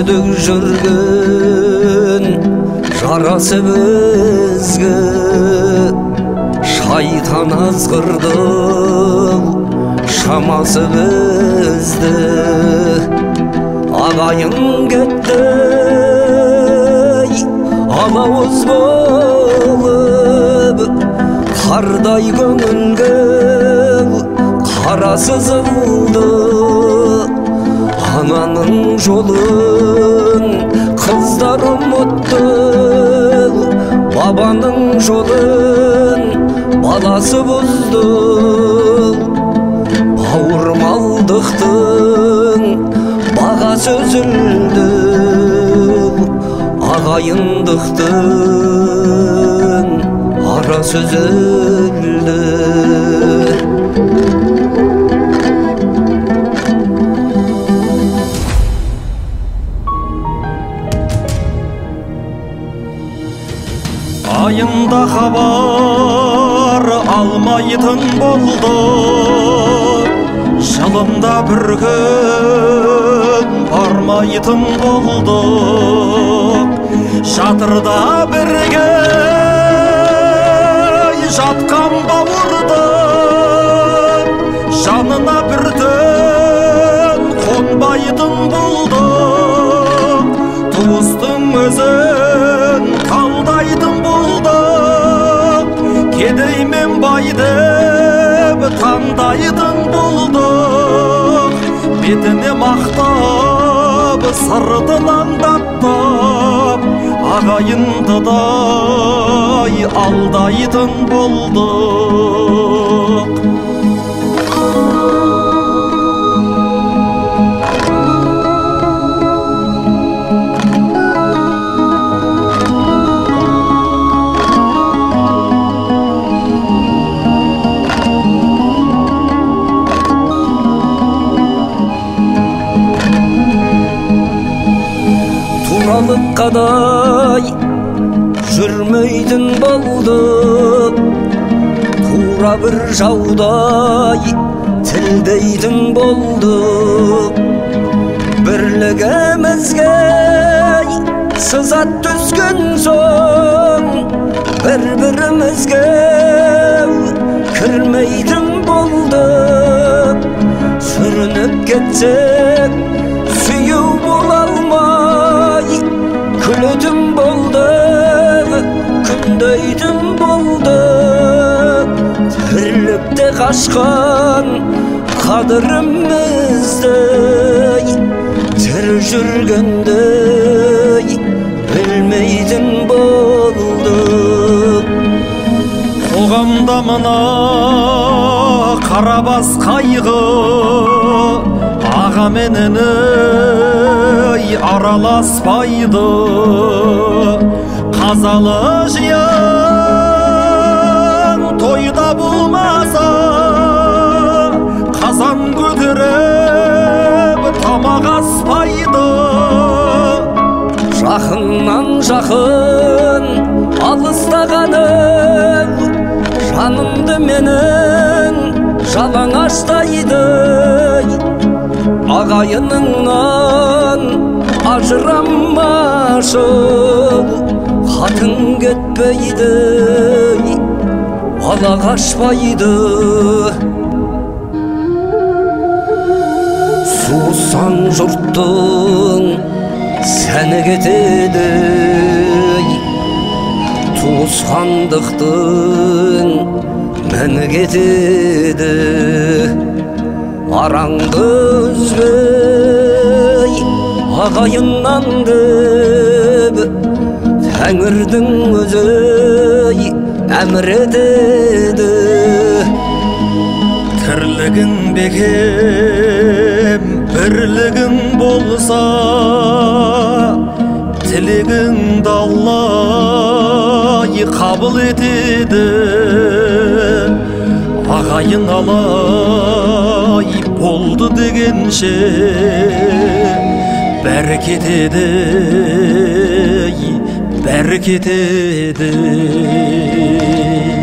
күнедік жүрген жарасы бізге шайтан азғырды шамасы бізді ағайын кетті алауыз болып қардай көңілге қара сызылды ананың жолын қыздар ұмытты бабаның жолын баласы бұзды бауырмалдықтың бағасы үзілді ағайындықтың арасы үзілді айында хабар алмайтын болды жылында бір күн бармайтын болды жатырда бірге жатқан бауырдың жанына бір түн қонбайтын болды туыстың өзін талдайтын болды кедей мен байды таңдайтын болды бетіне мақтап сыртын аңдаттап ағайынды дай алдайтын болдық туралыққадай жүрмейтін болдық тура бір жаудай тілдейтін болдық бірлігімізге сызат түскен соң бір-бірімізге кірмейтін болдық сүрініп кетсек сүйеу бола алмай күлетін болдық күндейтін болдық тірлікте қашқан қадірімізді тірі жүргенде білмейтін болдық қоғамда мына қарабас қайғы аға мен іні араласпайды қазалы жиын тойда болмаса қазан көтеріп тамақ аспайды жақыннан жақын алыстағаның жанымды менің жалаңаштайды ағайыныңнан ажырамашы хатын кетпейді бала қашпайды сусан жұрттың сәні кетеді туысқандықтың мәні кетеді араңды үзбей ағайыннан деп тәңірдің өзі әмір етеді тірлігің бекем бірлігің болса тілегіңді Алла қабыл етеді ағайын алай болды дегенше бәрі кетеді бәрі кетеді